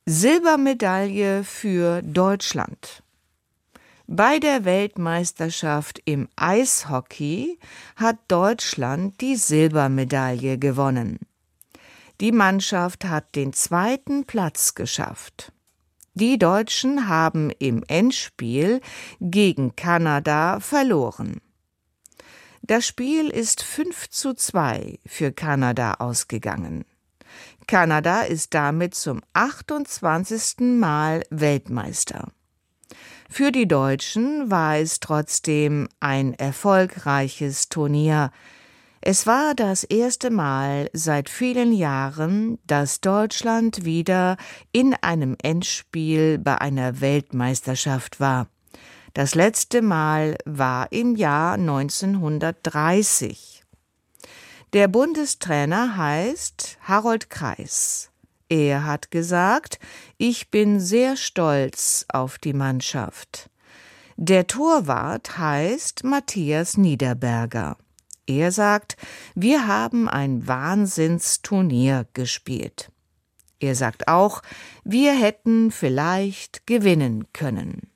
Silbermedaille für Deutschland. Bei der Weltmeisterschaft im Eishockey hat Deutschland die Silbermedaille gewonnen. Die Mannschaft hat den 2. Platz geschafft. Die Deutschen haben im Endspiel gegen Kanada verloren. Das Spiel ist 5:2 für Kanada ausgegangen. Kanada ist damit zum 28. Mal Weltmeister. Für die Deutschen war es trotzdem ein erfolgreiches Turnier. Es war das erste Mal seit vielen Jahren, dass Deutschland wieder in einem Endspiel bei einer Weltmeisterschaft war. Das letzte Mal war im Jahr 1930. Der Bundestrainer heißt Harold Kreis. Er hat gesagt, ich bin sehr stolz auf die Mannschaft. Der Torwart heißt Matthias Niederberger. Er sagt, wir haben ein Wahnsinnsturnier gespielt. Er sagt auch, wir hätten vielleicht gewinnen können.